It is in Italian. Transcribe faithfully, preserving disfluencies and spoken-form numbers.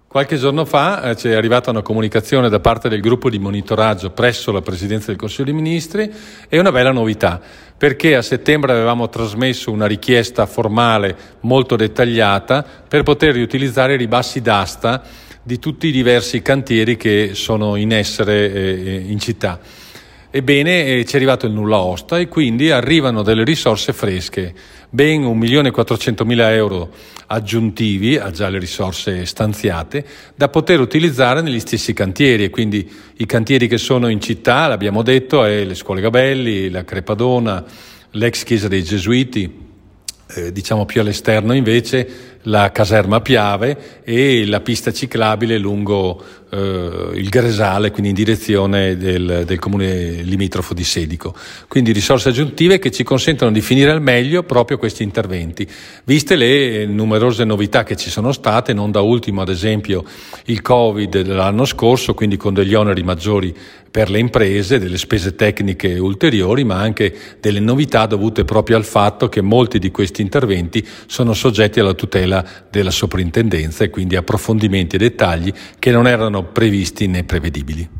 Qualche giorno fa eh, ci è arrivata una comunicazione da parte del gruppo di monitoraggio presso la Presidenza del Consiglio dei Ministri e una bella novità, perché a settembre avevamo trasmesso una richiesta formale molto dettagliata per poter riutilizzare i ribassi d'asta di tutti i diversi cantieri che sono in essere eh, in città. Ebbene, eh, ci è arrivato il nulla osta e quindi arrivano delle risorse fresche, ben un milione e quattrocentomila euro aggiuntivi a già le risorse stanziate da poter utilizzare negli stessi cantieri. E quindi i cantieri che sono in città, l'abbiamo detto, è le scuole Gabelli, la Crepadona, l'ex chiesa dei Gesuiti, eh, diciamo più all'esterno invece la caserma Piave e la pista ciclabile lungo eh, il Gresale, quindi in direzione del, del comune limitrofo di Sedico. Quindi risorse aggiuntive che ci consentono di finire al meglio proprio questi interventi, viste le numerose novità che ci sono state, non da ultimo ad esempio il Covid dell'anno scorso, quindi con degli oneri maggiori per le imprese, delle spese tecniche ulteriori, ma anche delle novità dovute proprio al fatto che molti di questi interventi sono soggetti alla tutela della soprintendenza e quindi approfondimenti e dettagli che non erano previsti né prevedibili.